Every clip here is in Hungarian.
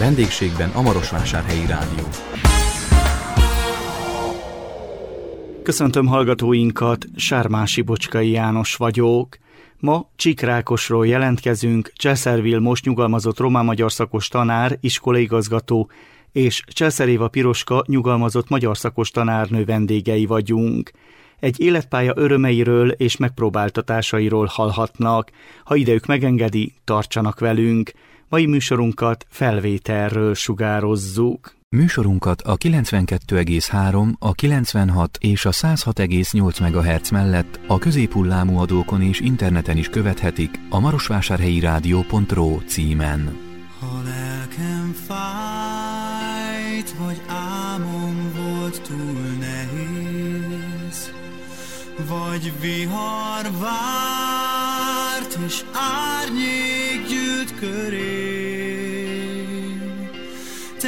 vendégségben a Marosvásárhelyi Rádió. Köszöntöm hallgatóinkat, Sármási Bocskai János vagyok. Ma Csíkrákosról jelentkezünk, Császár most nyugalmazott román-magyar szakos tanár, iskolaigazgató, és Császár Éva Piroska nyugalmazott magyar szakos tanárnő vendégei vagyunk. Egy életpálya örömeiről és megpróbáltatásairól hallhatnak. Ha idejük megengedi, tartsanak velünk. Mai műsorunkat felvételről sugározzuk. Műsorunkat a 92,3, a 96 és a 106,8 MHz mellett a középhullámú adókon és interneten is követhetik a marosvásárhelyirádió.ro címen. Ha lelkem fájt, vagy álmom volt túl nehéz, vagy vihar várt, és árnyék gyűlt körém, te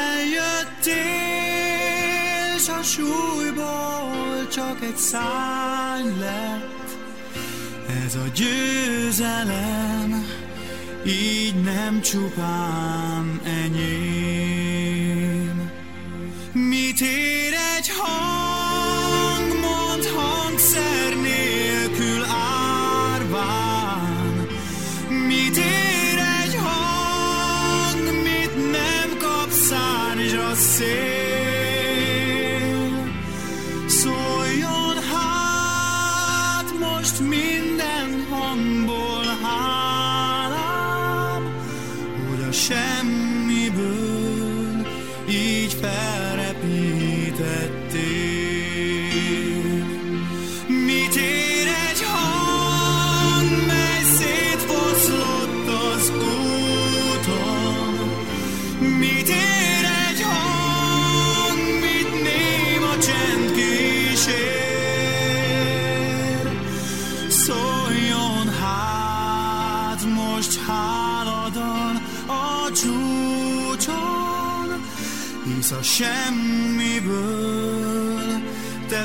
eljöttél, s a súlyból csak egy szárny lett. Ez a győzelem így nem csupán enyém. Mit ér egy hang, mondd hangszer nélkül árván? Mit ér egy hang, mit nem kap szárnyra szél? Szóljon hát most minden hangból hálám, hogy a semmiből így felrepítettél. Mit ér egy hang, mely szétfoszlott az úton? Mit ér egy hang, mit néma csend kísér? Szóljon hát most háladon a csúcson, hisz a semmiből te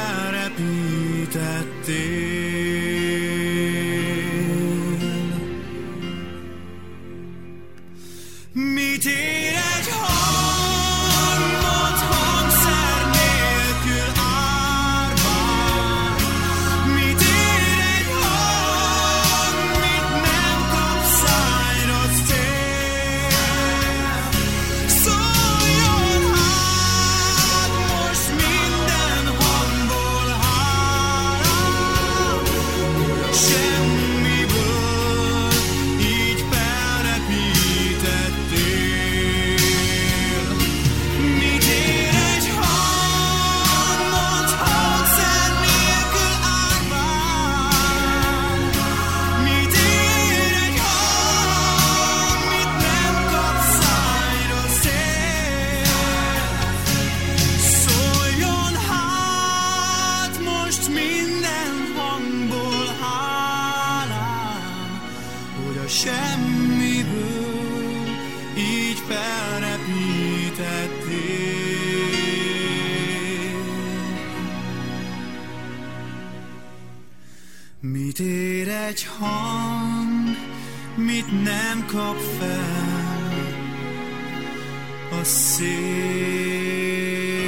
felrepítettél. Mit ér egy hang, mondd hangszer nélkül árván? Mit ér egy hang, mit nem kap szárnyra szél? Szóljon hát most minden hangból hálám, hogy a semmiből így felrepítettél. Mit ér egy hang, mondd hangszer nélkül árván? Mit ér egy hang, mit nem kap szárnyra szél? Szóljon hát most minden hangból hálám, hogy a semmiből így felrepítettél. Mit ér egy hang, mit nem kap fel a szél?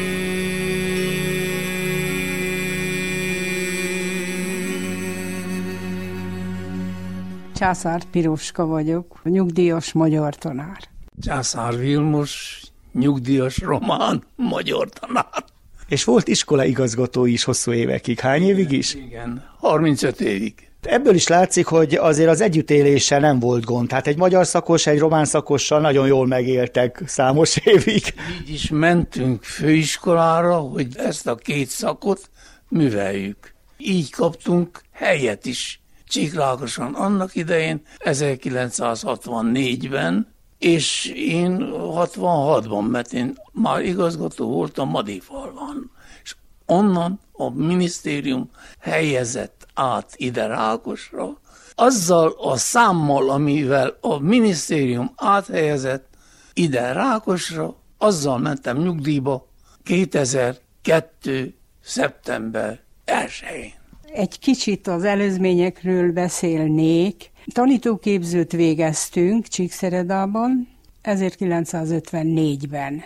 Császár Piroska vagyok, nyugdíjas magyar tanár. Császár Vilmos, nyugdíjas román magyar tanár. És volt iskolaigazgató is hosszú évekig. Hány évig is? Igen, 35 évig. Ebből is látszik, hogy azért az együttéléssel nem volt gond. Tehát egy magyar szakos, egy román szakossal nagyon jól megéltek számos évig. Így is mentünk főiskolára, hogy ezt a két szakot műveljük. Így kaptunk helyet is Csíkrákoson annak idején, 1964-ben, és én 66-ban, mert én már igazgató voltam Madéfalván. És onnan a minisztérium helyezett át ide Rákosra, azzal a számmal, amivel a minisztérium áthelyezett ide Rákosra, azzal mentem nyugdíjba 2002. szeptember 1-én. Egy kicsit az előzményekről beszélnék. Tanítóképzőt végeztünk Csíkszeredában. 1954-ben.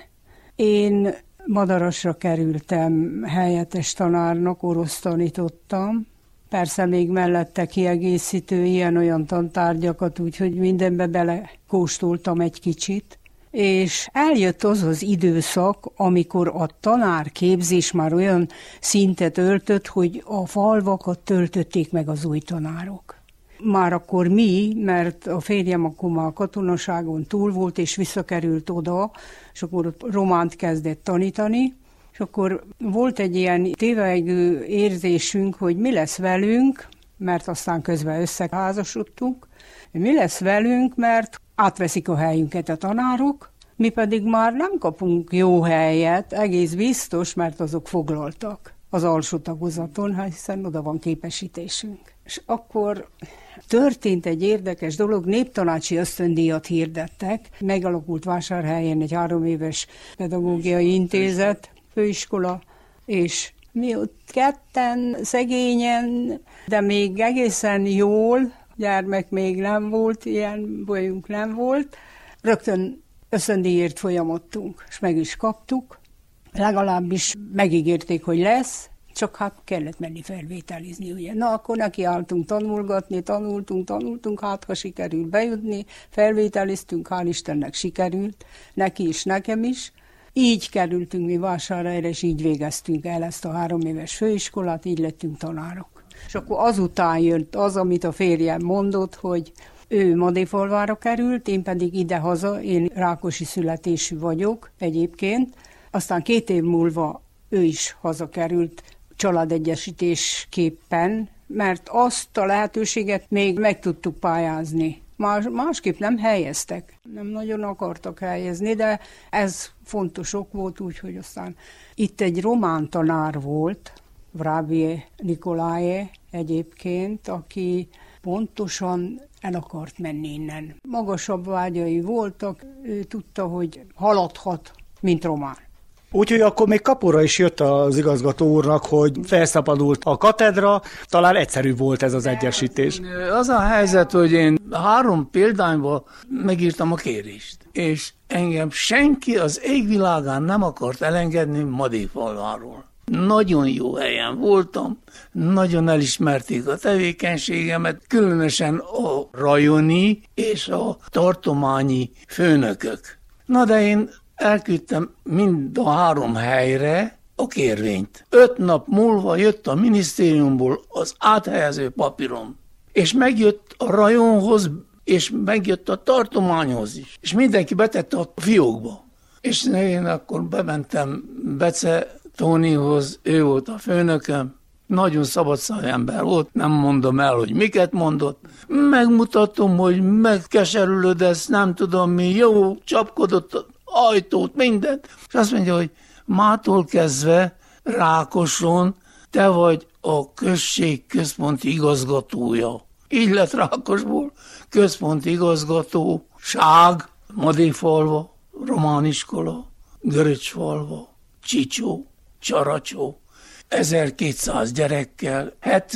Én Madarasra kerültem helyettes tanárnak, orosz tanítottam. Persze még mellette kiegészítő ilyen-olyan tantárgyakat, úgyhogy mindenbe belekóstoltam egy kicsit. És eljött az időszak, amikor a tanárképzés már olyan szintet öltött, hogy a falvakat töltötték meg az új tanárok. Már akkor mi, mert a férjem akkor már a katonaságon túl volt, és visszakerült oda, és akkor ott románt kezdett tanítani, és akkor volt egy ilyen tévegő érzésünk, hogy mi lesz velünk, mert aztán közben összeházasodtunk, mi lesz velünk, mert átveszik a helyünket a tanárok, mi pedig már nem kapunk jó helyet, egész biztos, mert azok foglaltak az alsó tagozaton, hiszen oda van képesítésünk. És akkor történt egy érdekes dolog, néptanácsi ösztöndíjat hirdettek, megalakult Vásárhelyen egy 3 éves pedagógiai intézet, főiskola, és mi ott ketten, szegényen, de még egészen jól, gyermek még nem volt, ilyen bajunk nem volt, rögtön ösztöndíjért folyamodtunk, és meg is kaptuk. Legalábbis megígérték, hogy lesz, csak hát kellett menni felvételizni, ugye. Na, akkor nekiálltunk tanulgatni, tanultunk, hát ha sikerült bejutni, felvételiztünk, hál' Istennek sikerült, neki is, nekem is. Így kerültünk mi Vásárhelyre, és így végeztünk el ezt a 3 éves főiskolát, így lettünk tanárok. És akkor azután jött az, amit a férjem mondott, hogy ő Madéfalvára került, én pedig idehaza, én rákosi születésű vagyok egyébként. Aztán 2 év múlva ő is hazakerült családegyesítésképpen, mert azt a lehetőséget még meg tudtuk pályázni. Másképp nem helyeztek, nem nagyon akartak helyezni, de ez fontos ok volt, úgyhogy aztán itt egy román tanár volt, Vrabie Nikolae egyébként, aki pontosan el akart menni innen. Magasabb vágyai voltak, ő tudta, hogy haladhat, mint román. Úgyhogy akkor még kapura is jött az igazgató úrnak, hogy felszabadult a katedra, talán egyszerű volt ez az egyesítés. Az a helyzet, hogy én 3 példányban megírtam a kérést, és engem senki az égvilágán nem akart elengedni Madéfalváról. Nagyon jó helyen voltam, nagyon elismerték a tevékenységemet, különösen a rajoni és a tartományi főnökök. Na de én elküldtem mind a 3 helyre a kérvényt. 5 nap múlva jött a minisztériumból az áthelyező papírom, és megjött a rajonhoz, és megjött a tartományhoz is. És mindenki betette a fiókba. És én akkor bementem Bece Tónihoz, ő volt a főnököm, nagyon szabadszájú ember volt, nem mondom el, hogy miket mondott. Megmutatom, hogy megkeserülődesz, nem tudom mi, jó, csapkodott ajtót, mindent. És azt mondja, hogy mától kezdve Rákoson te vagy a község központi igazgatója. Így lett Rákosból központi igazgatóság, Madéfalva, román iskola, Göröcsfalva, Csicsó, Csaracsó, 1200 gyerekkel,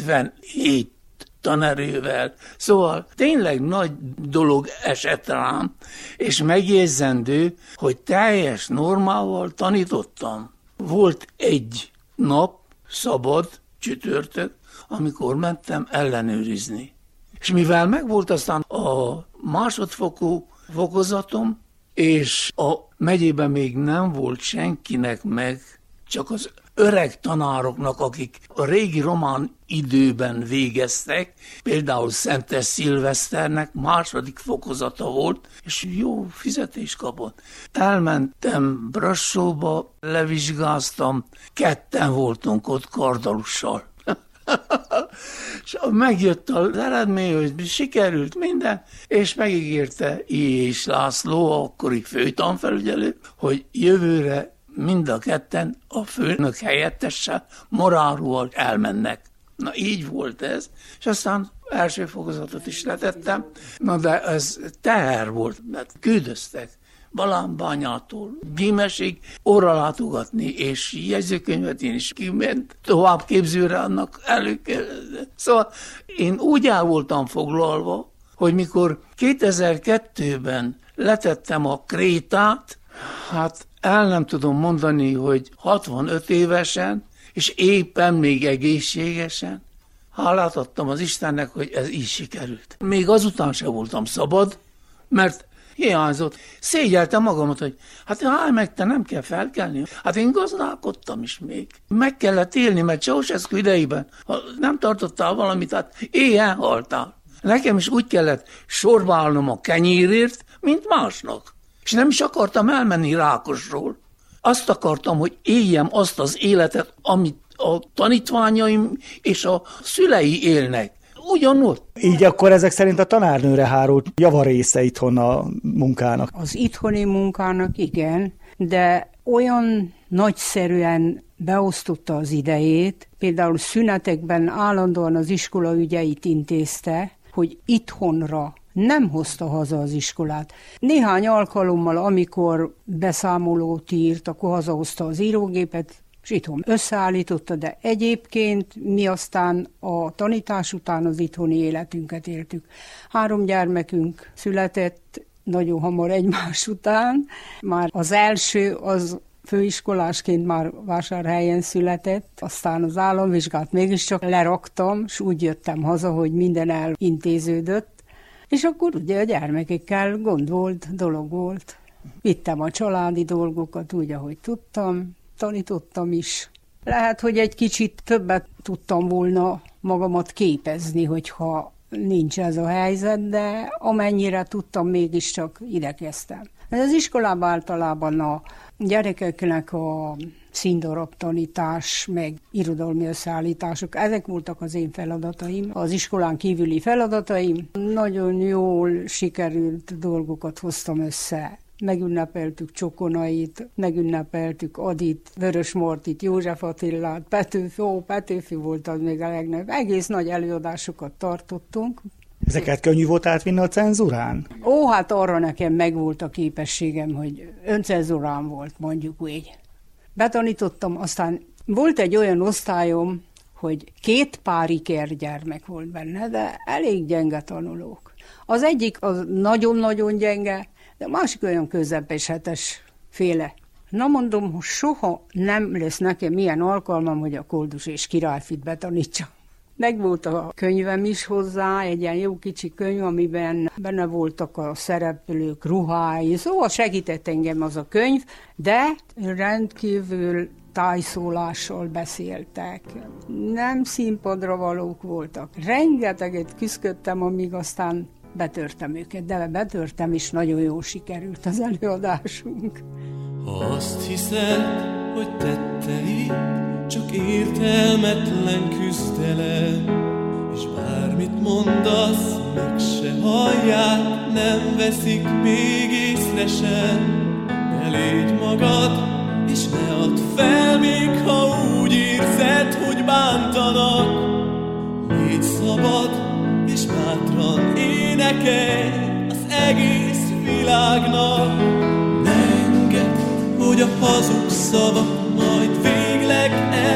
77 tanerővel. Szóval tényleg nagy dolog esett rám, és megjegyzendő, hogy teljes normával tanítottam. Volt egy nap, szabad, csütörtök, amikor mentem ellenőrizni. És mivel megvolt aztán a másodfokú fokozatom, és a megyében még nem volt senkinek meg, csak az öreg tanároknak, akik a régi román időben végeztek, például Szentes Szilveszternek 2. fokozata volt, és jó fizetést kapott. Elmentem Brassóba, levizsgáztam, 2 voltunk ott Kardalussal. És megjött az eredmény, hogy sikerült minden, és megígérte I.és László, akkori főtanfelügyelő, hogy jövőre mind a 2 a főnök helyettessel, Moráróval elmennek. Na így volt ez, és aztán első fokozatot is letettem, na de ez teher volt, mert küldöztek Balánbányától Gímesig óra látogatni, és jegyzőkönyvet én is kiment tovább képzőre annak Szóval én úgy el voltam foglalva, hogy mikor 2002-ben letettem a krétát, hát el nem tudom mondani, hogy 65 évesen, és éppen még egészségesen. Hálát adtam az Istennek, hogy ez így sikerült. Még azután sem voltam szabad, mert hiányzott. Szégyeltem magamat, hogy hát meg te nem kell felkelni. Hát én gazdálkodtam is még. Meg kellett élni, mert Ceausescu idejében, ha nem tartottál valamit, hát éhen haltál. Nekem is úgy kellett sorba állnom a kenyérért, mint másnak. És nem is akartam elmenni Rákosról. Azt akartam, hogy éljem azt az életet, amit a tanítványaim és a szülei élnek. Ugyanott. Így akkor ezek szerint a tanárnőre hárult javarésze itthon a munkának. Az itthoni munkának igen, de olyan nagyszerűen beosztotta az idejét, például szünetekben állandóan az iskola ügyeit intézte, hogy itthonra nem hozta haza az iskolát. Néhány alkalommal, amikor beszámolót írt, akkor hazahozta az írógépet, és itthon összeállította, de egyébként mi aztán a tanítás után az itthoni életünket éltük. 3 gyermekünk született nagyon hamar egymás után. Már az első, az főiskolásként már Vásárhelyen született, aztán az államvizsgát mégiscsak leraktam, és úgy jöttem haza, hogy minden elintéződött, és akkor ugye a gyermekekkel gond volt, dolog volt. Vittem a családi dolgokat úgy, ahogy tudtam, tanítottam is. Lehet, hogy egy kicsit többet tudtam volna magamat képezni, hogyha nincs ez a helyzet, de amennyire tudtam, mégiscsak igyekeztem. Az iskolában általában a gyerekeknek a színdarab tanítás, meg irodalmi összeállítások, ezek voltak az én feladataim, az iskolán kívüli feladataim. Nagyon jól sikerült dolgokat hoztam össze. Megünnepeltük Csokonait, megünnepeltük Adit, Vörös Martit, József Attilát, Petőfi volt az még a legnagyobb. Egész nagy előadásokat tartottunk. Ezeket könnyű volt átvinni a cenzúrán? Hát arra nekem megvolt a képességem, hogy öncenzúrán volt, mondjuk úgy. Betanítottam, aztán volt egy olyan osztályom, hogy 2 pár ikergyermek volt benne, de elég gyenge tanulók. Az egyik az nagyon-nagyon gyenge, de a másik olyan közepes, 7-es féle. Na mondom, hogy soha nem lesz nekem ilyen alkalmam, hogy a Koldus és Királyfit betanítsam. Megvolt a könyvem is hozzá, egy ilyen jó kicsi könyv, amiben benne voltak a szereplők ruhái, szóval segített engem az a könyv, de rendkívül tájszólással beszéltek. Nem színpadra valók voltak. Rengeteget küzdöttem, amíg aztán betörtem őket, de betörtem, és nagyon jól sikerült az előadásunk. Ha azt hiszed, hogy tetteid csak értelmetlen küzdelem, és bármit mondasz, meg se hallják, nem veszik még észre sem. Ne légy magad, és ne add fel, még ha úgy érzed, hogy bántanak. Légy szabad, és bátran énekelj az egész világnak. Ne engedd, hogy a hazug szavak majd végleg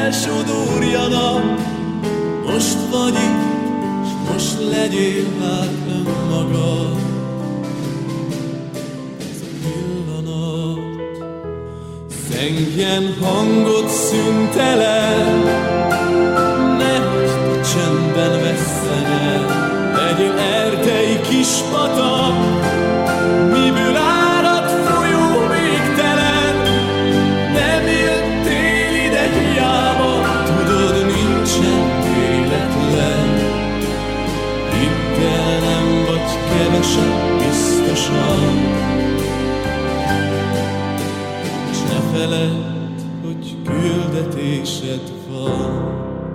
elsodorjanak. Most vagy itt, s most legyél hát önmagad. Ez a pillanat zengjen hangot szüntelen, nehogy te csendben vesszen el. Legyél erdei kis patak, miből árad folyó végtelen. Nem jöttél ide hiába, tudod, nincsen véletlen. Hidd el, nem vagy kevesebb biztosan, s ne feledd, hogy küldetésed van.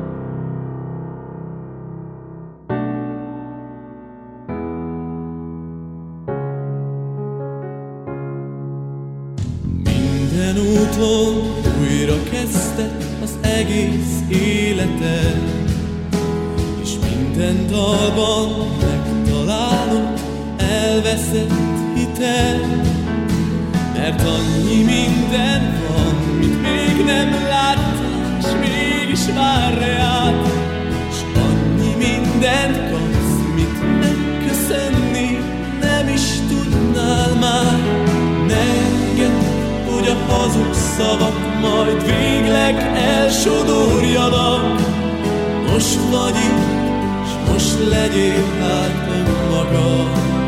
Újra kezdted az egész életed, és minden dalban megtalálod elveszett hited. Mert annyi minden van, mit még nem láttál, s mégis vár reád. S annyi mindent kapsz, mit megköszönni nem is tudnál már. hazug szavak majd végleg elsodorjanak. Most vagy itt, s most legyél hát önmagad.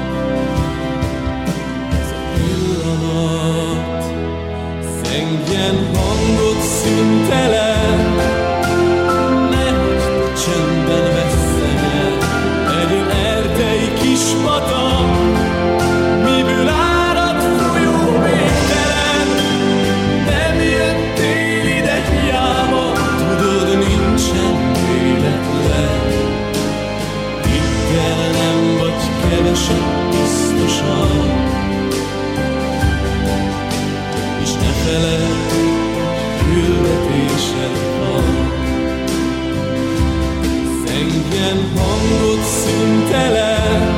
Ez a pillanat szengjen hangot szüntelen, nehogy csöndben vesszen el egy erdei kis patak, miből árad folyó végtelen. Nem jöttél ide hiába, tudod, nincsen véletlen. Hidd el, nem vagy keveset biztosan, és ne feledd, küldetésed van. Szengjen hangot szüntelen,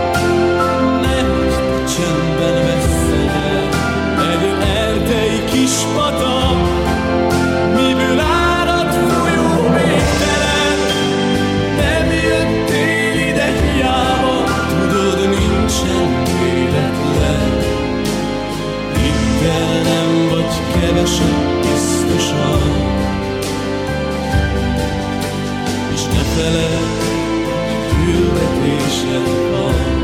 nehogy csöndben vesszen el egy erdei kis patak, miből árad folyó végtelen. Nem jöttél ide hiába, tudod, nincsen véletlen. Hidd el, nem vagy keveset biztosan, és ne feledd, küldetésed van.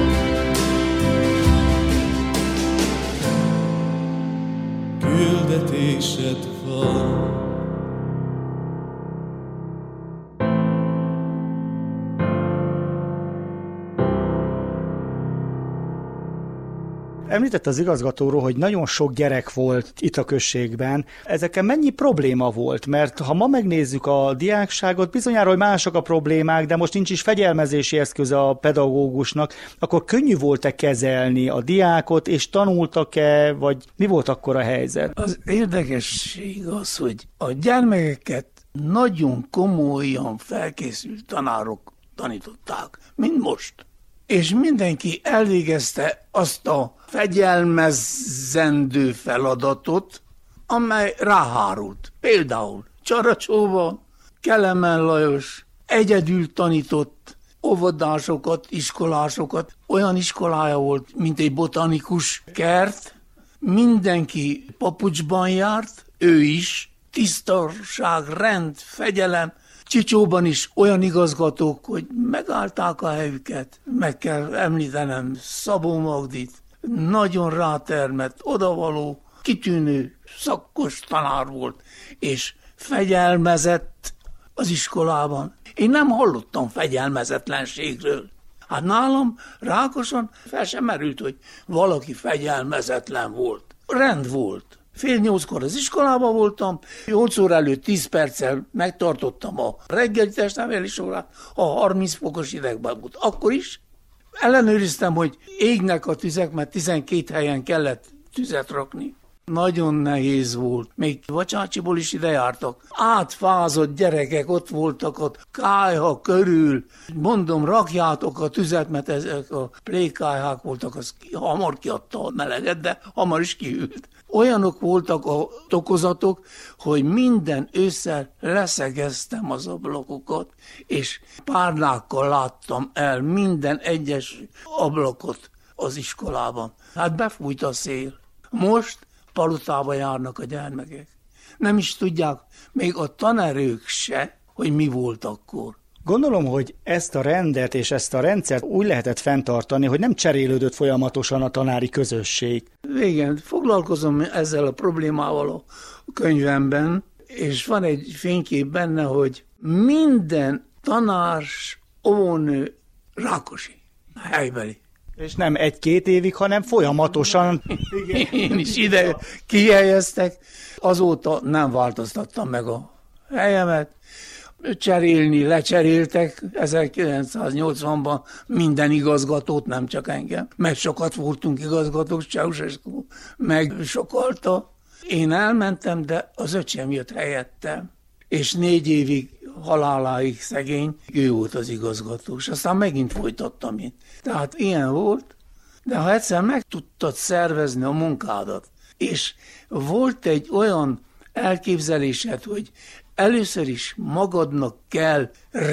Küldetésed van. Említett az igazgatóról, hogy nagyon sok gyerek volt itt a községben. Ezeken mennyi probléma volt? Mert ha ma megnézzük a diákságot, bizonyára, hogy mások a problémák, de most nincs is fegyelmezési eszköze a pedagógusnak, akkor könnyű volt-e kezelni a diákot, és tanultak-e, vagy mi volt akkor a helyzet? Az érdekesség az, hogy a gyermekeket nagyon komolyan felkészült tanárok tanították, mint most. És mindenki elvégezte azt a fegyelmezendő feladatot, amely ráhárult. Például Csaracsóban Kelemen Lajos egyedül tanított óvodásokat, iskolásokat. Olyan iskolája volt, mint egy botanikus kert. Mindenki papucsban járt, ő is. Tisztaság, rend, fegyelem. Csicsóban is olyan igazgatók, hogy megállták a helyüket. Meg kell említenem Szabó Magdit, nagyon rátermett, odavaló, kitűnő, szakos tanár volt, és fegyelmezett az iskolában. Én nem hallottam fegyelmezetlenségről. Hát nálam Rákoson fel sem merült, hogy valaki fegyelmezetlen volt. Rend volt. 7:30 az iskolában voltam, 8 óra előtt 10 perccel megtartottam a reggeli testnevelési órát, a 30 fokos idegben volt. Akkor is ellenőriztem, hogy égnek a tüzek, mert 12 helyen kellett tüzet rakni. Nagyon nehéz volt. Még Vacsácsiból is ide jártak. Átfázott gyerekek ott voltak, ott kályha körül. Mondom, rakjátok a tüzet, mert ezek a plékályhák voltak, az hamar kiadta a meleget, de hamar is kihűlt. Olyanok voltak a tokozatok, hogy minden ősszel leszegeztem az ablakokat, és párnákkal láttam el minden egyes ablakot az iskolában. Hát befújt a szél. Most palotába járnak a gyermekek. Nem is tudják, még a tanerők se, hogy mi volt akkor. Gondolom, hogy ezt a rendet és ezt a rendszert úgy lehetett fenntartani, hogy nem cserélődött folyamatosan a tanári közösség. Igen, foglalkozom ezzel a problémával a könyvemben, és van egy fénykép benne, hogy minden tanárs, óvónő Rákosi, helybeli. És nem 1-2 évig, hanem folyamatosan. Én is ide kihelyeztek, azóta nem változtattam meg a helyemet. Cserélni, lecseréltek 1980-ban minden igazgatót, nem csak engem. Meg sokat voltunk igazgatók, Ceausescu megsokalta. Én elmentem, de az öcsém jött helyettem. És 4 évig, haláláig szegény, ő volt az igazgató, és aztán megint folytattam én. Tehát ilyen volt, de ha egyszer meg tudtad szervezni a munkádat, és volt egy olyan elképzelésed, hogy először is magadnak kell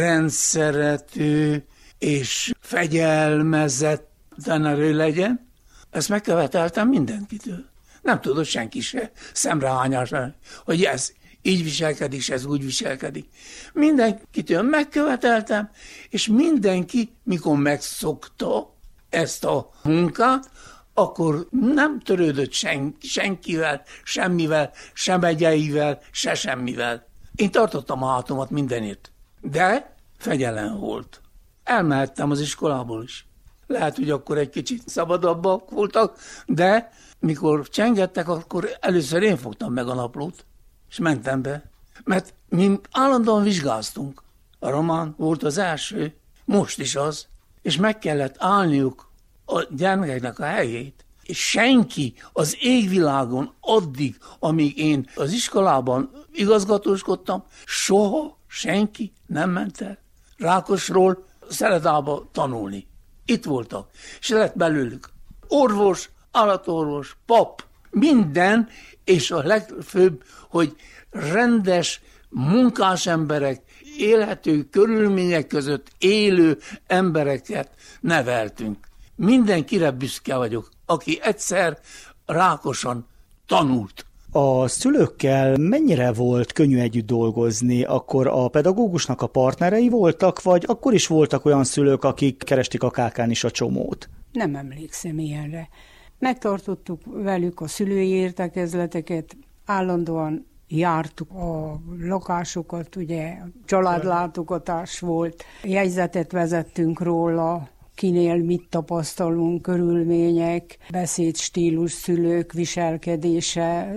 rendszerető és fegyelmezett tanerő legyen, ezt megköveteltem mindenkitől. Nem tudott senki se szemrehányás, hogy ez így viselkedik, és ez úgy viselkedik. Mindenkitől megköveteltem, és mindenki, mikor megszokta ezt a munkát, akkor nem törődött senkivel, semmivel, sem egyeivel, se semmivel. Én tartottam a hátomat mindenért, de fegyelem volt. Elmehettem az iskolából is. Lehet, hogy akkor egy kicsit szabadabbak voltak, de mikor csengettek, akkor először én fogtam meg a naplót, és mentem be. Mert mi állandóan vizsgáztunk. A román volt az első, most is az, és meg kellett állniuk a gyermekeknek a helyét. És senki az égvilágon addig, amíg én az iskolában igazgatóskodtam, soha senki nem ment el Rákosról Szeredába tanulni. Itt voltak, és lett belőlük orvos, állatorvos, pap, minden, és a legfőbb, hogy rendes munkás emberek, élhető körülmények között élő embereket neveltünk. Mindenkire büszke vagyok, aki egyszer Rákoson tanult. A szülőkkel mennyire volt könnyű együtt dolgozni? Akkor a pedagógusnak a partnerei voltak, vagy akkor is voltak olyan szülők, akik keresték a kákán is a csomót? Nem emlékszem ilyenre. Megtartottuk velük a szülői értekezleteket, állandóan jártuk a lakásokat, ugye családlátogatás volt, jegyzetet vezettünk róla, kinél mit tapasztalunk, körülmények, beszédstílus, szülők viselkedése,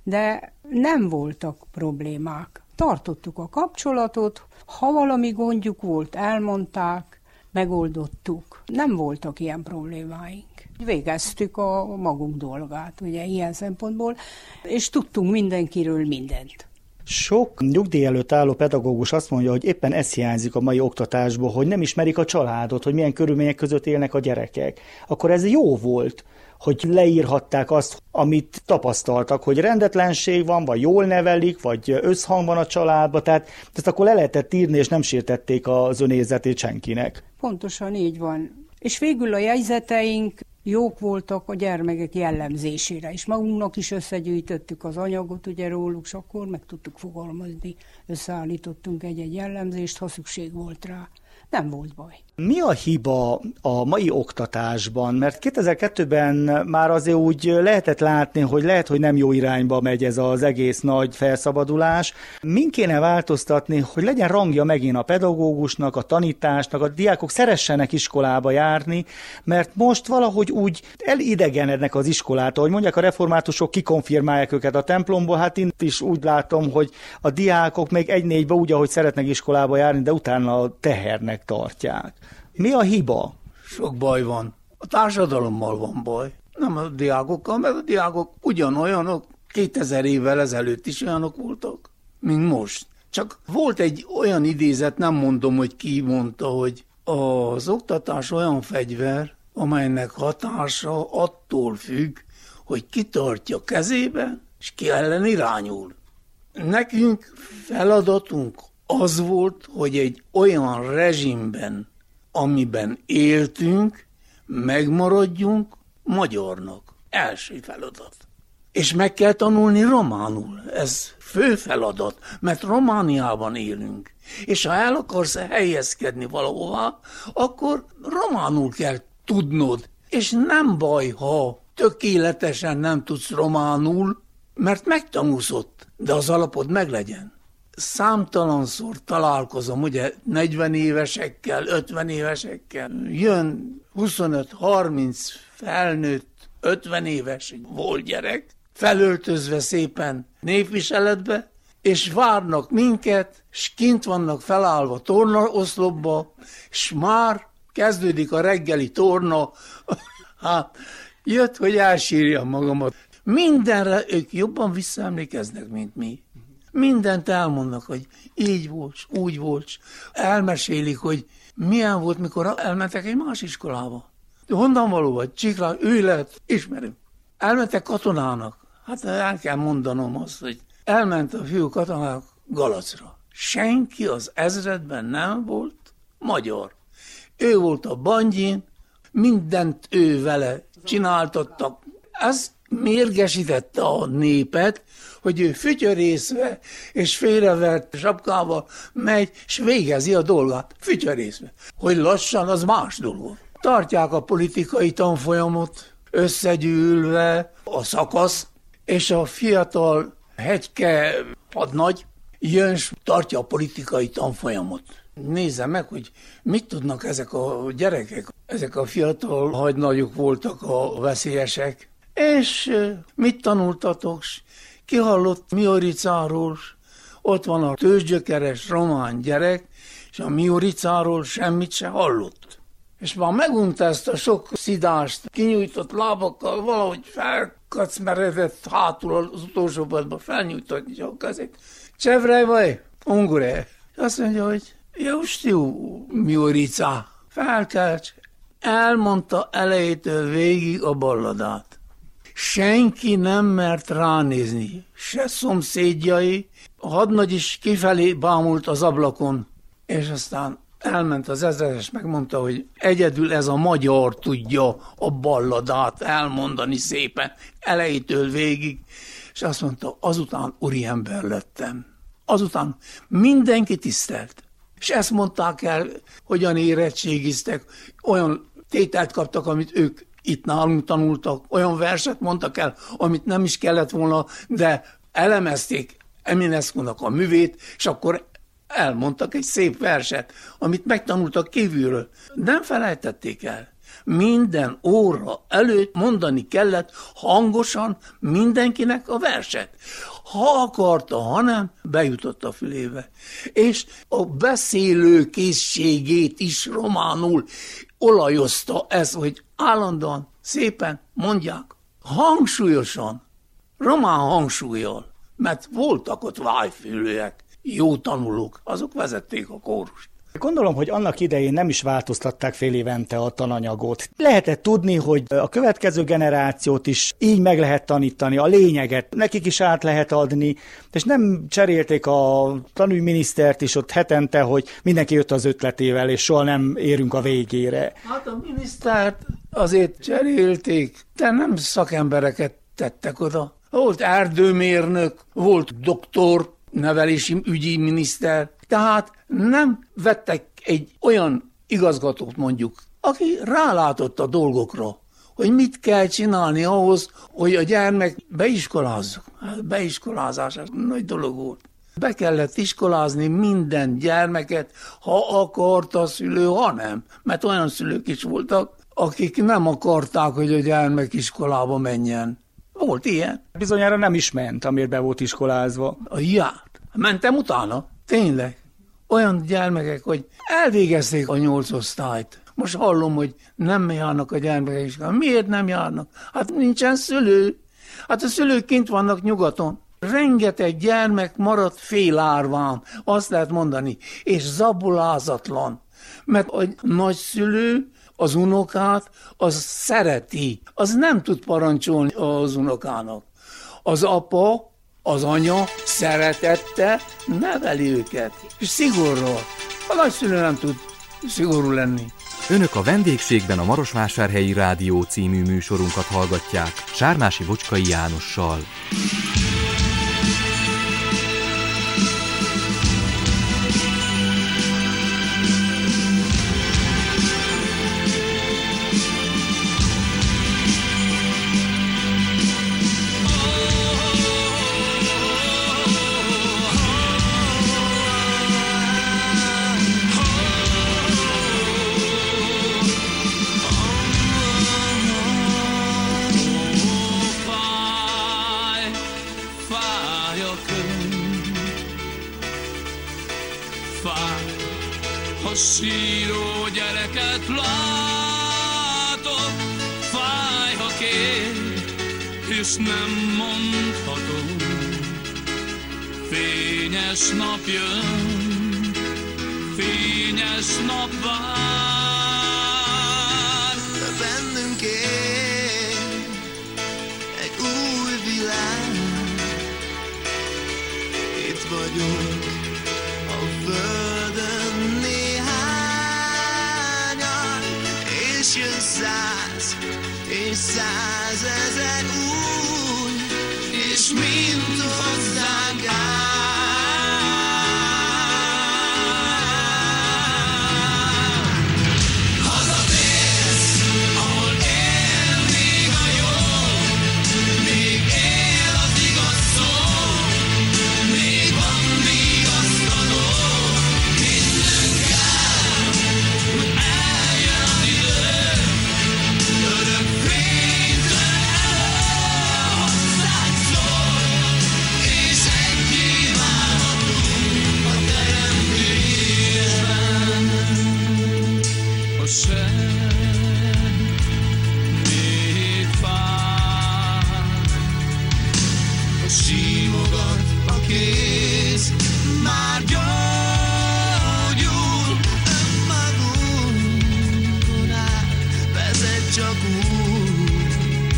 de nem voltak problémák. Tartottuk a kapcsolatot, ha valami gondjuk volt, elmondták, megoldottuk. Nem voltak ilyen problémáink. Végeztük a magunk dolgát, ugye ilyen szempontból, és tudtunk mindenkiről mindent. Sok nyugdíj előtt álló pedagógus azt mondja, hogy éppen ez hiányzik a mai oktatásból, hogy nem ismerik a családot, hogy milyen körülmények között élnek a gyerekek. Akkor ez jó volt, hogy leírhatták azt, amit tapasztaltak, hogy rendetlenség van, vagy jól nevelik, vagy összhang van a családban, tehát ezt akkor le lehetett írni, és nem sértették az önérzetét senkinek. Pontosan így van. És végül a jegyzeteink jók voltak a gyermekek jellemzésére, és magunknak is összegyűjtöttük az anyagot ugye róluk, és akkor meg tudtuk fogalmazni, összeállítottunk egy jellemzést, ha szükség volt rá. Nem volt baj. Mi a hiba a mai oktatásban? Mert 2002-ben már azért úgy lehetett látni, hogy lehet, hogy nem jó irányba megy ez az egész nagy felszabadulás. Min kéne változtatni, hogy legyen rangja megint a pedagógusnak, a tanításnak, a diákok szeressenek iskolába járni, mert most valahogy úgy elidegenednek az iskolától, hogy mondják a reformátusok, kikonfirmálják őket a templomból, hát én is úgy látom, hogy a diákok még 1-4-be úgy, ahogy szeretnek iskolába járni, de utána tehernek tartják. Mi a hiba? Sok baj van. A társadalommal van baj. Nem a diákokkal, mert a diákok ugyanolyanok, 2000 évvel ezelőtt is olyanok voltak, mint most. Csak volt egy olyan idézet, nem mondom, hogy ki mondta, hogy az oktatás olyan fegyver, amelynek hatása attól függ, hogy ki tartja kezébe, és ki ellen irányul. Nekünk feladatunk az volt, hogy egy olyan rezsimben, amiben éltünk, megmaradjunk magyarnak. Első feladat. És meg kell tanulni románul. Ez fő feladat, mert Romániában élünk. És ha el akarsz helyezkedni valahová, akkor románul kell tudnod. És nem baj, ha tökéletesen nem tudsz románul, mert megtanulsz ott, de az alapod meglegyen. Számtalanszor találkozom, ugye 40 évesekkel, 50 évesekkel, jön 25-30 felnőtt, 50 éves volt gyerek, felöltözve szépen népviseletbe, és várnak minket, és kint vannak felállva tornaoszlopba, és már kezdődik a reggeli torna, hát jött, hogy elsírjam magamat. Mindenre ők jobban visszaemlékeznek, mint mi. Mindent elmondnak, hogy így volt, úgy volt. Elmesélik, hogy milyen volt, mikor elmentek egy más iskolába. Honnan való vagy? Csiklán, ő lehet, ismerem. Elmentek katonának. Hát el kell mondanom azt, hogy elment a fiú katonák Galacra. Senki az ezredben nem volt magyar. Ő volt a bandjén, mindent ő vele csináltattak, Ez mérgesítette a népet, hogy ő fütyörészve és félrevert sapkával megy, és végezi a dolgát fütyörészve. Hogy lassan, az más dolog. Tartják a politikai tanfolyamot, összegyűlve a szakasz, és a fiatal hegyke hadnagy jön, és tartja a politikai tanfolyamot. Nézze meg, hogy mit tudnak ezek a gyerekek. Ezek a fiatal hadnagyok voltak a veszélyesek. És mit tanultatok? Ki hallott Mioricáról? Ott van a tőzsgyökeres román gyerek, és a Mioricáról semmit se hallott. És már megunta ezt a sok szidást, kinyújtott lábakkal, valahogy felkacmeredett hátul az utolsó padba, felnyújtott a kezét. Csevrej vagy? Ungure. Azt mondja, hogy jó, Miorica, felkelts. Elmondta elejétől végig a balladát. Senki nem mert ránézni, se szomszédjai. A hadnagy is kifelé bámult az ablakon, és aztán elment az ezredes, megmondta, hogy egyedül ez a magyar tudja a balladát elmondani szépen, elejétől végig, és azt mondta, azután úriember lettem. Azután mindenki tisztelt. És ezt mondták el, hogyan érettségiztek, olyan tételt kaptak, amit ők itt nálunk tanultak, olyan verset mondtak el, amit nem is kellett volna, de elemezték Eminescu-nak a művét, és akkor elmondtak egy szép verset, amit megtanultak kívülről. Nem felejtették el. Minden óra előtt mondani kellett hangosan mindenkinek a verset. Ha akarta, ha nem, bejutott a fülébe. És a beszélő készségét is románul olajozta ez, hogy állandóan, szépen mondják, hangsúlyosan, román hangsúlyjal, mert voltak ott vájfülőek, jó tanulók, azok vezették a kórust. Gondolom, hogy annak idején nem is változtatták fél évente a tananyagot. Lehetett tudni, hogy a következő generációt is így meg lehet tanítani, a lényeget nekik is át lehet adni, és nem cserélték a tanügyminisztert is ott hetente, hogy mindenki jött az ötletével, és soha nem érünk a végére. Hát a minisztert azért cserélték, de nem szakembereket tettek oda. Volt erdőmérnök, volt doktor, nevelési ügyi miniszter, tehát nem vettek egy olyan igazgatót mondjuk, aki rálátott a dolgokra, hogy mit kell csinálni ahhoz, hogy a gyermek beiskolázzuk. Beiskolázás az nagy dolog volt. Be kellett iskolázni minden gyermeket, ha akart a szülő, ha nem. Mert olyan szülők is voltak, akik nem akarták, hogy a gyermek iskolába menjen. Volt ilyen. Bizonyára nem is ment, amiért be volt iskolázva. Járt. Mentem utána. Tényleg. Olyan gyermekek, hogy elvégezték a 8 osztályt. Most hallom, hogy nem járnak a gyermekek iskolába. Miért nem járnak? Hát nincsen szülő. Hát a szülők kint vannak nyugaton. Rengeteg gyermek maradt félárván, azt lehet mondani, és zabolázatlan. Mert a nagyszülő az unokát, az szereti, az nem tud parancsolni az unokának. Az apa, az anya szeretettel neveli őket, és szigorral. A nagyszülő nem tud szigorú lenni. Önök a vendégségben a Marosvásárhelyi Rádió című műsorunkat hallgatják Sármási Bocskai Jánossal. Ha síró gyereket látok, fáj, ha kér, és nem mondhatom. Fényes nap jön, fényes nap vár. Bennünk él egy új világ, itt vagyunk a földön néhányan, és jön száll száz, és 100 000 új, és mind hozzánk áll. Hazatérsz, ahol él még a jó, még él az igaz szó, még van vigasztaló, hinnünk kell, hogy eljön az idő, örök fénytől elő hozzád szól, és egyé válhatunk a teremtésben. A sem még fáj, a simogat a kéz, már gyógyul önmagunkon át, vezet csak úgy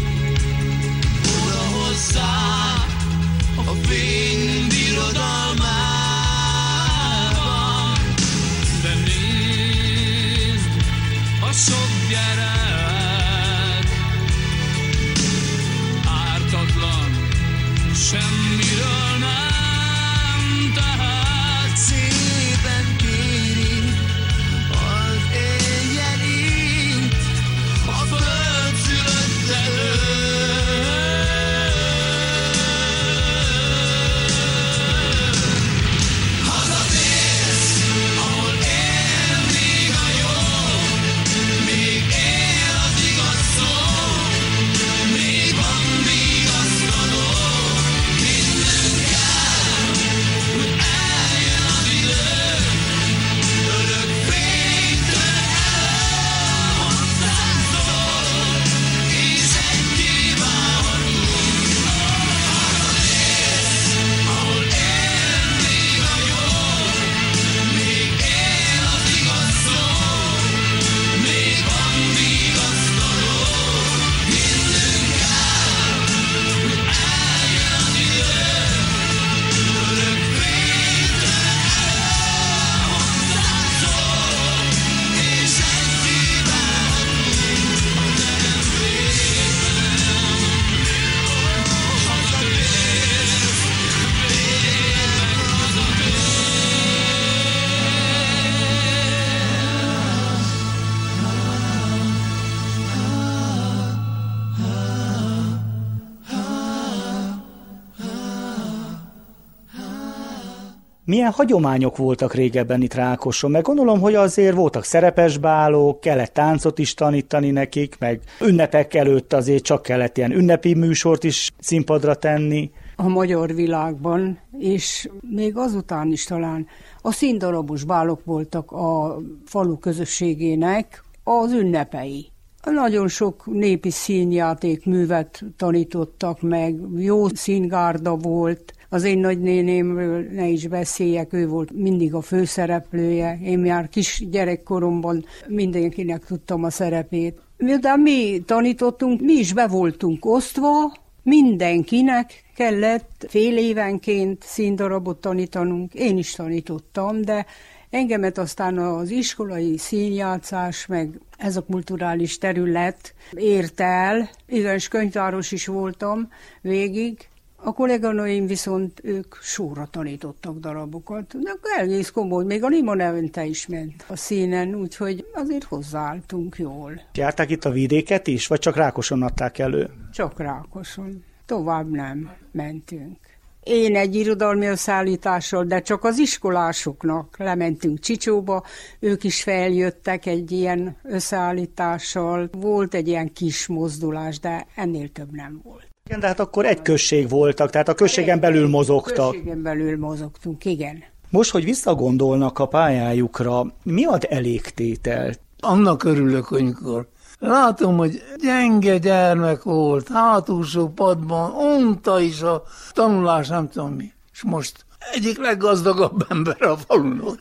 oda hozzá a fény birodalmába. De nézd, a sok gyerek ártatlan, semmiről nem tehet. Szépen kéri az éjjel itt, a föld szülötte ő. Hazatérsz, ahol él még a jó, még él az igaz szó, még van vigasztaló, hinnünk kell, hogy eljön az idő, örök fénytől elő hozzánk szól, és egyé válhatunk. Hazatérsz, ahol él még a jó, még él az igaz szó, még van vigasztaló, hinnünk kell, hogy eljön az idő, örök fénytől elő hozzánk szól, és egyé válhatunk a teremtésben. Hazatérsz, Milyen hagyományok voltak régebben itt Rákoson? Meg gondolom, hogy azért voltak szerepesbálók, kellett táncot is tanítani nekik, meg ünnepek előtt azért csak kellett ilyen ünnepi műsort is színpadra tenni. A magyar világban, és még azután is talán a színdarabos bálok voltak a falu közösségének az ünnepei. Nagyon sok népi színjáték művet tanítottak meg, jó színgárda volt. Az én nagynénémről ne is beszéljek, ő volt mindig a főszereplője. Én már kis gyerekkoromban mindenkinek tudtam a szerepét. Miután mi tanítottunk, mi is be voltunk osztva, mindenkinek kellett fél évenként színdarabot tanítanunk. Én is tanítottam, de engemet aztán az iskolai színjátszás, meg ez a kulturális terület ért el. Igen, és könyvtáros is voltam végig. A kolléganőim viszont ők sorra tanítottak darabokat. De egész komoly, még a Limonevente is ment a színen, úgyhogy azért hozzáálltunk jól. Járták itt a vidéket is, vagy csak Rákoson adták elő? Csak Rákoson. Tovább nem mentünk. Én egy irodalmi összeállítással, de csak az iskolásoknak lementünk Csicsóba, ők is feljöttek egy ilyen összeállítással. Volt egy ilyen kis mozdulás, de ennél több nem volt. Igen, de hát akkor egy község voltak, tehát a községen belül mozogtak. Községen belül mozogtunk, igen. Most, hogy visszagondolnak a pályájukra, mi ad elégtételt? Annak örülök, hogy mikor látom, hogy gyenge gyermek volt, hátulsó padban, unta is a tanulás, nem tudom mi. És most egyik leggazdagabb ember a falunak.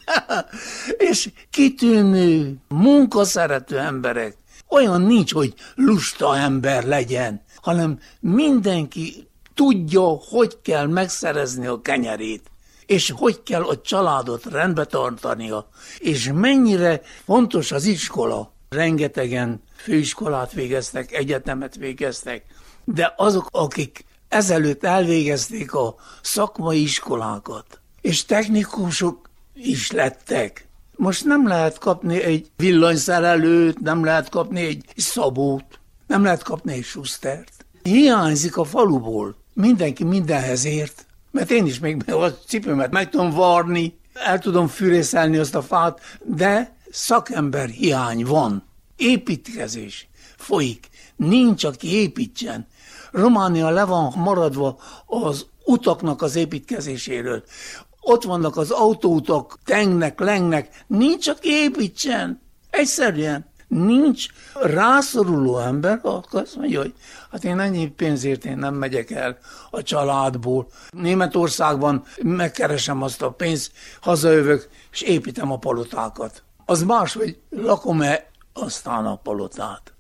És kitűnő, munkaszerető emberek. Olyan nincs, hogy lusta ember legyen, hanem mindenki tudja, hogy kell megszerezni a kenyerét, és hogy kell a családot rendbe tartania, és mennyire fontos az iskola. rengetegen főiskolát végeztek, egyetemet végeztek, de azok, akik ezelőtt elvégezték a szakmai iskolákat, és technikusok is lettek. Most nem lehet kapni egy villanyszerelőt, nem lehet kapni egy Szabót, nem lehet kapni egy Schustert. Hiányzik a faluból. Mindenki mindenhez ért. Mert én is még a cipőmet meg tudom varni, el tudom fűrészelni azt a fát, de szakember hiány van. Építkezés folyik. Nincs, aki építsen. Románia le van maradva az utaknak az építkezéséről. Ott vannak az autóutak, tengnek, lengnek. Nincs, aki építsen. Egyszerűen. Nincs rászoruló ember, akkor azt mondja, hogy hát én ennyi pénzért én nem megyek el a családból. Németországban megkeresem azt a pénzt, hazajövök, és építem a palotákat. Az más, hogy lakom-e aztán a palotát.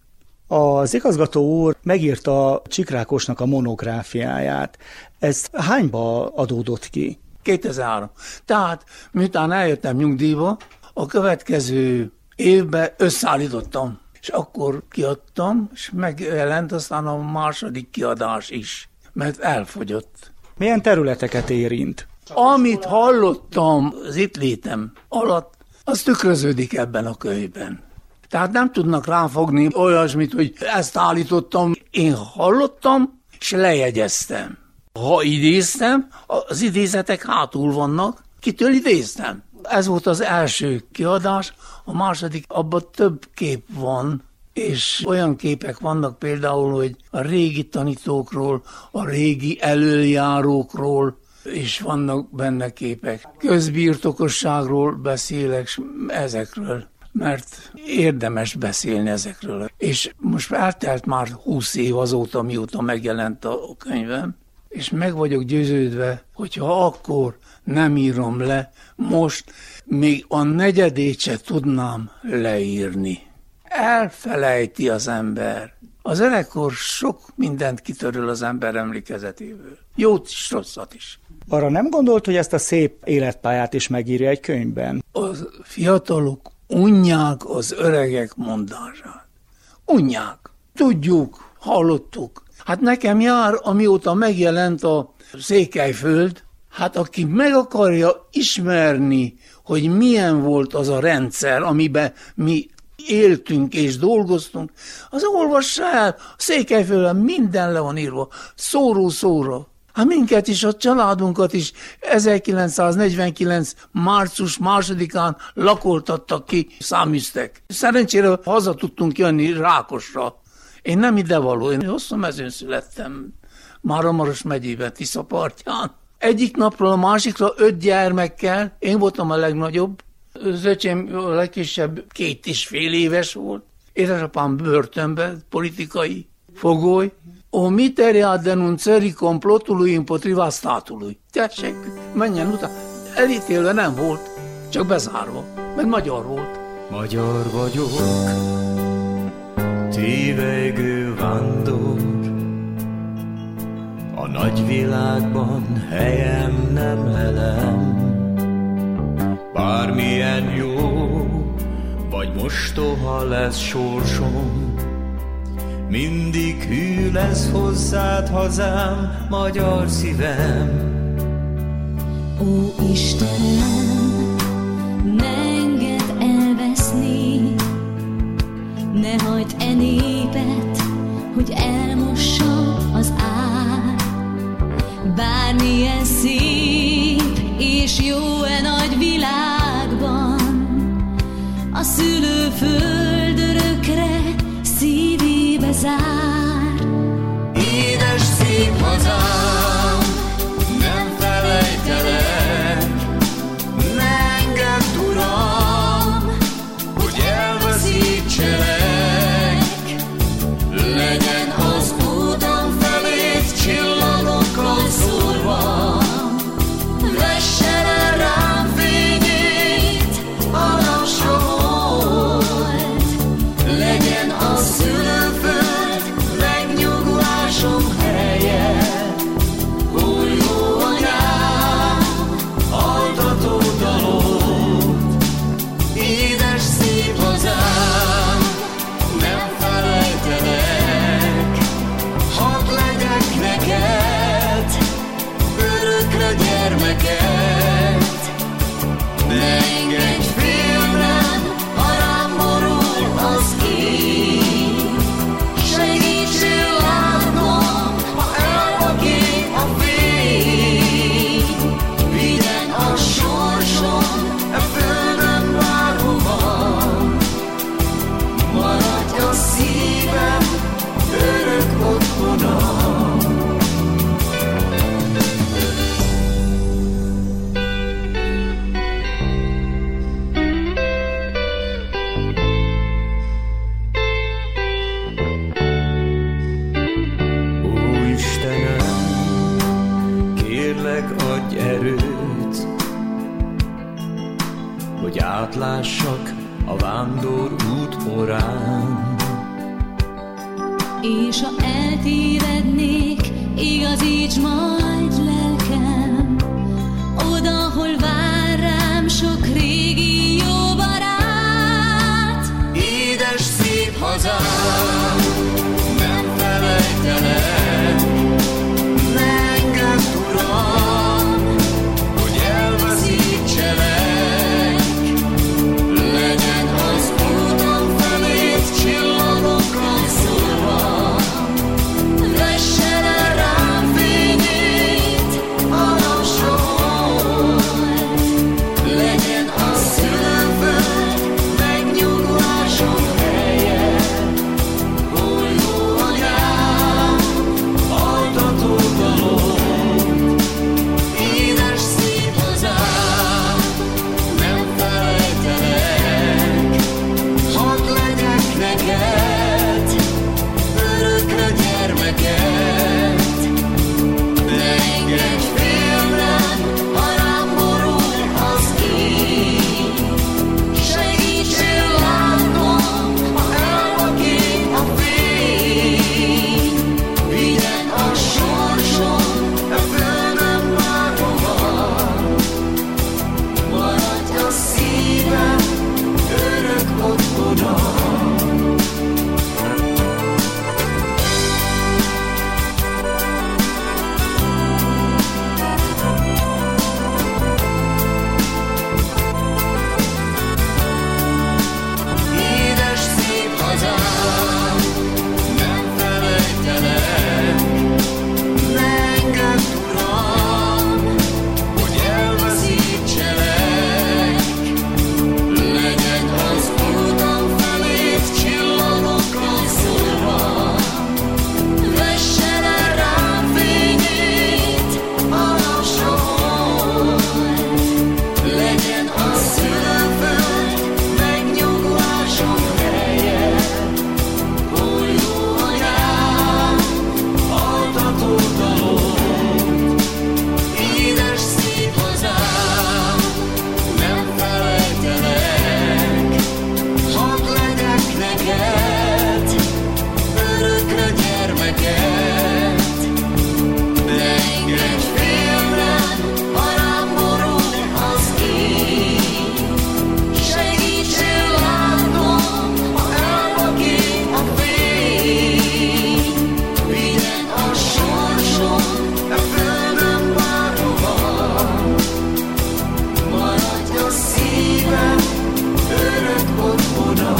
Az igazgató úr megírta Csikrákosnak a monográfiáját. Ez hányba adódott ki? 2003. Tehát, miután eljöttem nyugdíjba, a következő évben összeállítottam, és akkor kiadtam, és megjelent aztán a második kiadás is, mert elfogyott. Milyen területeket érint? Amit hallottam az itt létem alatt, az tükröződik ebben a könyvben. Tehát nem tudnak ráfogni olyasmit, hogy ezt állítottam, én hallottam, és lejegyeztem. Ha idéztem, az idézetek hátul vannak, kitől idéztem. Ez volt az első kiadás, a második, abban több kép van, és olyan képek vannak például, hogy a régi tanítókról, a régi elöljárókról, és vannak benne képek. Közbirtokosságról beszélek, ezekről, mert érdemes beszélni ezekről. És most eltelt már 20 év azóta, mióta megjelent a könyvem, és meg vagyok győződve, hogyha akkor nem írom le, most még a negyedét se tudnám leírni. Elfelejti az ember. Az öregkor sok mindent kitörül az ember emlékezetéből. Jót is, rosszat is. Arra nem gondolt, hogy ezt a szép életpályát is megírja egy könyvben? A fiatalok unják az öregek mondását. Unják. Tudjuk, hallottuk. Hát nekem jár, amióta megjelent a Székelyföld, hát aki meg akarja ismerni, hogy milyen volt az a rendszer, amiben mi éltünk és dolgoztunk, az olvassa el. A Székelyföldön minden le van írva, szóró-szóra. Hát minket is, a családunkat is 1949. március 2-án lakoltattak ki száműztek. Szerencsére haza tudtunk jönni Rákosra. Én nem idevaló, én Hosszamezőn születtem, Máramaros megyében, Tisza partján. Egyik napról a másikra 5 gyermekkel, én voltam a legnagyobb, az öcsém a legkisebb 2,5 éves volt, édesapám börtönben, politikai fogoly. O miteriade non țării complotului împotriva statului. Tessék, menjen utána. Elítélve nem volt, csak bezárva, mert magyar volt. Magyar vagyok, tévegő vándor, a nagyvilágban helyem nem lelem. Bármilyen jó, vagy mostoha lesz sorsom, mindig hű lesz hozzád hazám, magyar szívem. Ó Istenem, ne engedd elveszni, ne hagyd e népet, hogy elmossa az ár. Bármilyen szép és jó e nagy világban, a szülőföld örökre szívébe zár. Édes szép hazám, nem felejtelek, ne engedd, Uram, hogy elveszítselek. Legyen az utam felét csillagokkal szórva, vessen el rám fényét a napsholt. vándor útporán. És ha eltévednék, igazíts majd lelkem, oda, hol vár rám sok régi jó barát. Édes szép hazám, nem felejtelek, ne engedd, Uram, hogy elveszítselek. Legyen az utam felét csillagokon szólva, vessen el rám fényét a napsor. Legyen a szülőföld megnyugvásom helye, hol jó anyám, altató dalom. Édes szép hazám, nem felejtelek, hadd legyek neked örökre gyermeket. Ne engedj félnem, ha rám borul az ég, segítsél látnom, ha elvakít a fény. Vigyen a sorsom a földön bárhova, maradj a szívem örök otthona. Édes szép hazám, nem felejtelek, ne engedd, Uram, hogy elveszítselek. Legyen az utam felét csillagokon szólva, vessen el rám fényét a napsor. Legyen a szülőföld megnyugvásom helye, hol jó anyám, altató dalom. Édes szép hazám, nem felejtelek, hadd legyek neked örökre gyermeket. Ne engedj félnem, ha rám borul az ég, segítsél látnom, ha elvakít a fény. Vigyen a sorsom a földön bárhova, maradj a szívem örök otthona.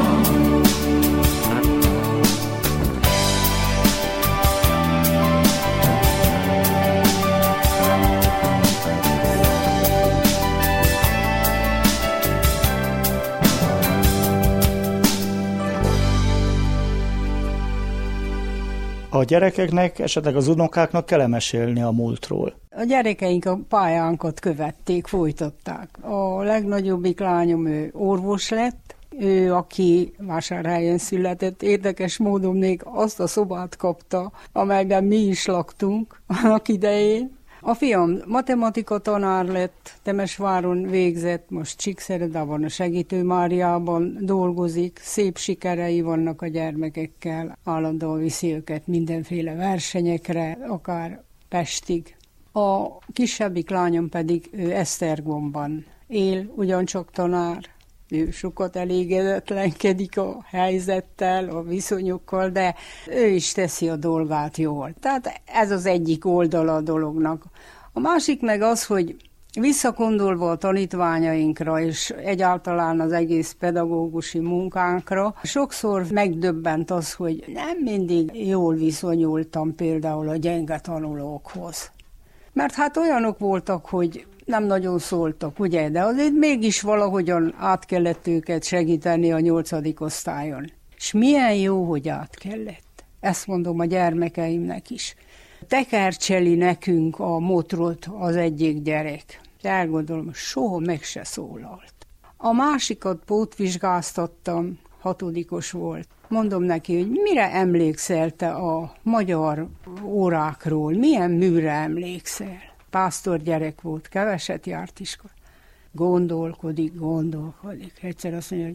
A gyerekeknek, esetleg az unokáknak kell mesélni a múltról. A gyerekeink a pályánkat követték, folytatták. A legnagyobbik lányom, ő orvos lett, ő, aki Vásárhelyen született, érdekes módon még azt a szobát kapta, amelyben mi is laktunk annak idején. A fiam matematika tanár lett, Temesváron végzett, most Csíkszeredában a Segítő Máriában dolgozik, szép sikerei vannak a gyermekekkel, állandóan viszi őket mindenféle versenyekre, akár Pestig. A kisebbik lányom pedig ő Esztergomban él, ugyancsak tanár, ő sokat elégedetlenkedik a helyzettel, a viszonyokkal, de ő is teszi a dolgát jól. Tehát ez az egyik oldala a dolognak. A másik meg az, hogy visszakondolva a tanítványainkra, és egyáltalán az egész pedagógusi munkánkra, sokszor megdöbbent az, hogy nem mindig jól viszonyultam például a gyenge tanulókhoz. Mert hát olyanok voltak, hogy nem nagyon szóltak, ugye, de azért mégis valahogyan át kellett őket segíteni a 8. osztályon. És milyen jó, hogy át kellett. Ezt mondom a gyermekeimnek is. Tekercseli nekünk a motrot az egyik gyerek. Elgondolom, soha meg se szólalt. A másikat pótvizsgáztattam, 6. volt. Mondom neki, hogy mire emlékszel te a magyar órákról, milyen műre emlékszel? Pásztor gyerek volt, keveset járt iskola. Gondolkodik. Egyszer azt mondja, hogy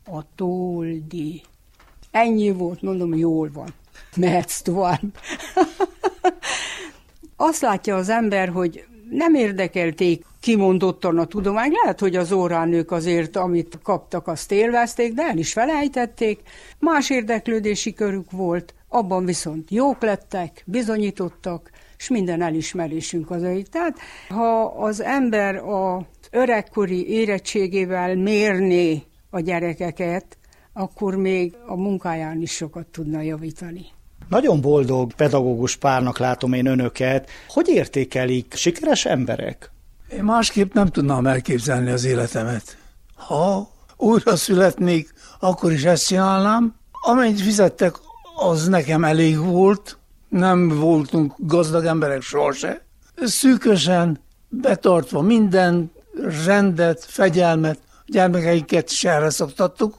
a Toldi. Ennyi volt, mondom, jól van. Mehetsz tovább. Azt látja az ember, hogy nem érdekelték kimondottan a tudomány. Lehet, hogy az óránők azért, amit kaptak, azt élvezték, de el is felejtették. Más érdeklődési körük volt, abban viszont jók lettek, bizonyítottak, és minden elismerésünk az öig. Tehát, ha az ember az öregkori érettségével mérné a gyerekeket, akkor még a munkáján is sokat tudna javítani. Nagyon boldog pedagógus párnak látom én önöket. Hogy értékelik? Sikeres emberek? Én másképp nem tudnám elképzelni az életemet. Ha újra születnék, akkor is ezt csinálnám. Amennyit fizettek, az nekem elég volt. Nem voltunk gazdag emberek sohasem. Szűkösen, betartva minden rendet, fegyelmet, gyermekeinket is erre szoktattuk,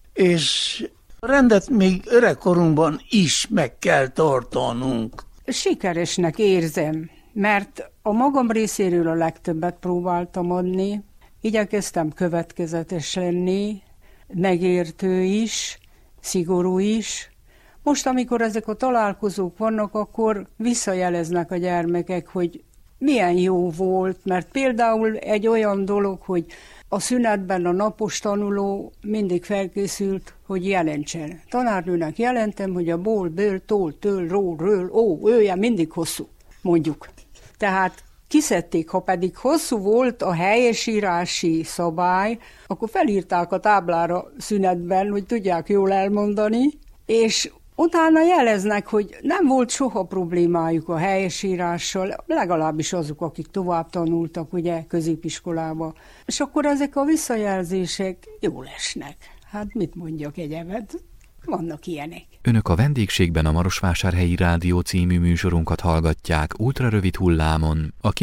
és a rendet még öregkorunkban is meg kell tartanunk. Sikeresnek érzem, mert a magam részéről a legtöbbet próbáltam adni, igyekeztem következetes lenni, megértő is, szigorú is. Most, amikor ezek a találkozók vannak, akkor visszajeleznek a gyermekek, hogy milyen jó volt, mert például egy olyan dolog, hogy a szünetben a napos tanuló mindig felkészült, hogy jelentsen. Tanárnőnek jelentem, hogy a ból, ből, tól, től, ról, ről, ője mindig hosszú, mondjuk. Tehát kiszedték, ha pedig hosszú volt a helyesírási szabály, akkor felírták a táblára szünetben, hogy tudják jól elmondani, és utána jeleznek, hogy nem volt soha problémájuk a helyesírással, legalábbis azok, akik tovább tanultak, ugye, középiskolába. És akkor ezek a visszajelzések jól esnek. Hát mit mondjak egyebet? Vannak ilyenek. Önök a vendégségben a Marosvásárhelyi Rádió című műsorunkat hallgatják ultrarövid hullámon, a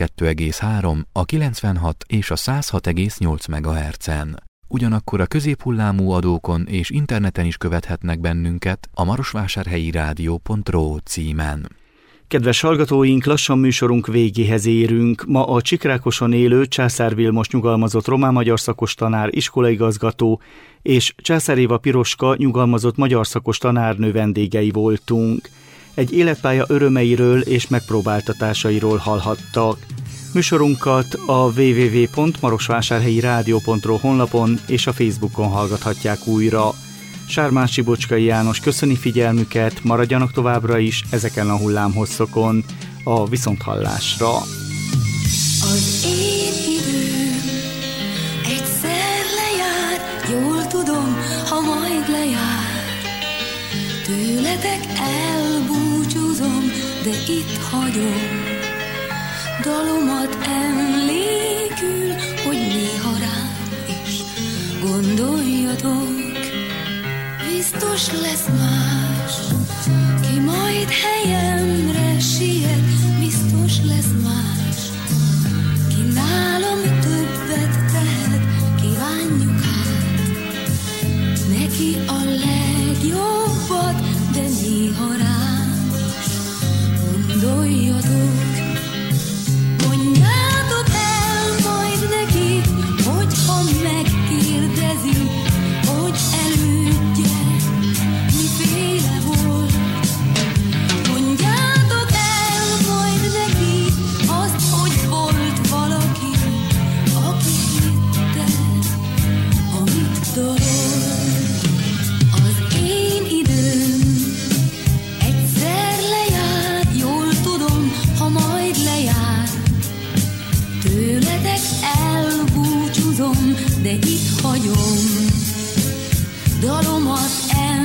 92,3, a 96 és a 106,8 MHz-en. Ugyanakkor a középhullámú adókon és interneten is követhetnek bennünket a marosvásárhelyirádió.ro címen. Kedves hallgatóink, lassan műsorunk végéhez érünk. Ma a Csikrákoson élő Császár Vilmos nyugalmazott román-magyar szakos tanár, iskolaigazgató és Császár Éva Piroska nyugalmazott magyar szakos tanárnő vendégei voltunk. Egy életpálya örömeiről és megpróbáltatásairól hallhattak. Műsorunkat a www.marosvásárhelyirádió.ro honlapon és a Facebookon hallgathatják újra. Sármási Bocskai János köszöni figyelmüket, maradjanak továbbra is ezeken a hullámhosszokon a viszonthallásra. Az én időm egyszer lejár, jól tudom, ha majd lejár. Tőletek elbúcsúzom, de itt hagyom dalomat emlékül, hogy néha rám is gondoljatok. Biztos lesz más, ki majd helyemre siet, biztos lesz más, ki nálam többet tehet, kívánjuk hát neki a legjobbat, de néha rám is gondoljatok. Mondjátok el majd neki, hogyha megkérdezi, hogy elődje miféle volt. Mondjátok el majd neki azt, hogy volt valaki, aki hitte, amit dalolt. Az én időm egyszer lejár, jól tudom, ha majd lejár. Tőletek elbúcsúzom, de itt hagyom dalomat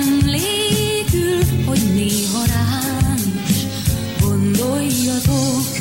emlékül, hogy néha rám is gondoljatok.